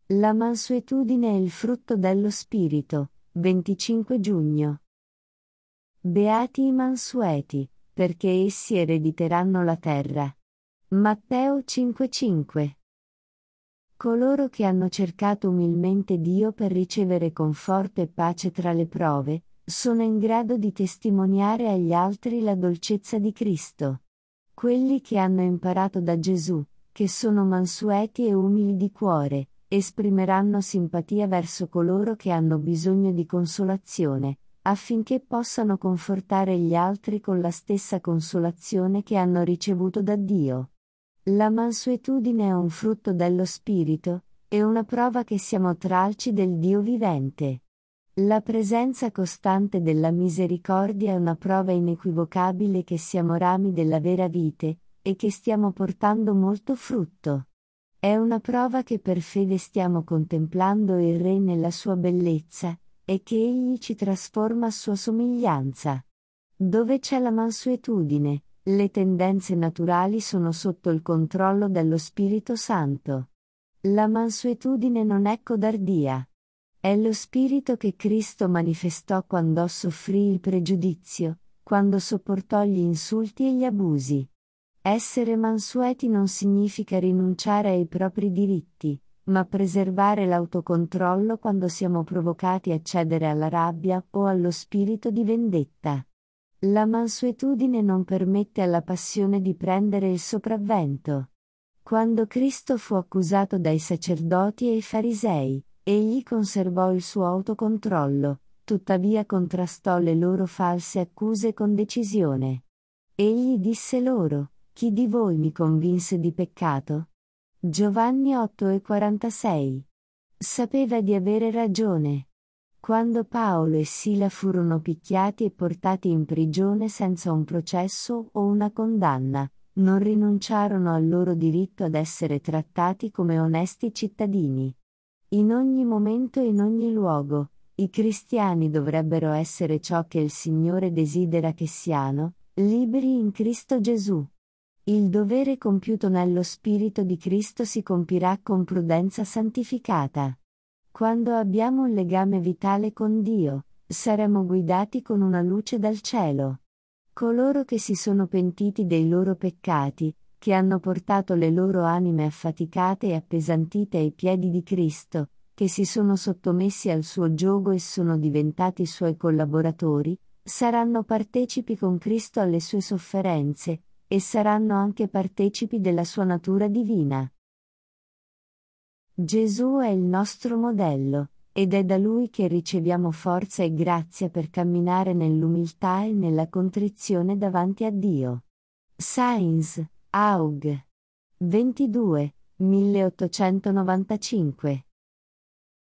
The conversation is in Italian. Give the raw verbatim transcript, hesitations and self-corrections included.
La mansuetudine è il frutto dello Spirito. venticinque giugno. Beati i mansueti, perché essi erediteranno la terra. Matteo cinque cinque. Coloro che hanno cercato umilmente Dio per ricevere conforto e pace tra le prove, sono in grado di testimoniare agli altri la dolcezza di Cristo. Quelli che hanno imparato da Gesù, che sono mansueti e umili di cuore, esprimeranno simpatia verso coloro che hanno bisogno di consolazione, affinché possano confortare gli altri con la stessa consolazione che hanno ricevuto da Dio. La mansuetudine è un frutto dello Spirito, e una prova che siamo tralci del Dio vivente. La presenza costante della misericordia è una prova inequivocabile che siamo rami della vera vite, e che stiamo portando molto frutto. È una prova che per fede stiamo contemplando il Re nella sua bellezza, e che Egli ci trasforma a sua somiglianza. Dove c'è la mansuetudine, le tendenze naturali sono sotto il controllo dello Spirito Santo. La mansuetudine non è codardia. È lo spirito che Cristo manifestò quando soffrì il pregiudizio, quando sopportò gli insulti e gli abusi. Essere mansueti non significa rinunciare ai propri diritti, ma preservare l'autocontrollo quando siamo provocati a cedere alla rabbia o allo spirito di vendetta. La mansuetudine non permette alla passione di prendere il sopravvento. Quando Cristo fu accusato dai sacerdoti e i farisei, egli conservò il suo autocontrollo, tuttavia contrastò le loro false accuse con decisione. Egli disse loro: chi di voi mi convinse di peccato? Giovanni otto e quarantasei. Sapeva di avere ragione. Quando Paolo e Sila furono picchiati e portati in prigione senza un processo o una condanna, non rinunciarono al loro diritto ad essere trattati come onesti cittadini. In ogni momento e in ogni luogo, i cristiani dovrebbero essere ciò che il Signore desidera che siano, liberi in Cristo Gesù. Il dovere compiuto nello Spirito di Cristo si compirà con prudenza santificata. Quando abbiamo un legame vitale con Dio, saremo guidati con una luce dal cielo. Coloro che si sono pentiti dei loro peccati, che hanno portato le loro anime affaticate e appesantite ai piedi di Cristo, che si sono sottomessi al suo giogo e sono diventati suoi collaboratori, saranno partecipi con Cristo alle sue sofferenze, e saranno anche partecipi della sua natura divina. Gesù è il nostro modello, ed è da Lui che riceviamo forza e grazia per camminare nell'umiltà e nella contrizione davanti a Dio. Sainz, Aug. ventidue, milleottocentonovantacinque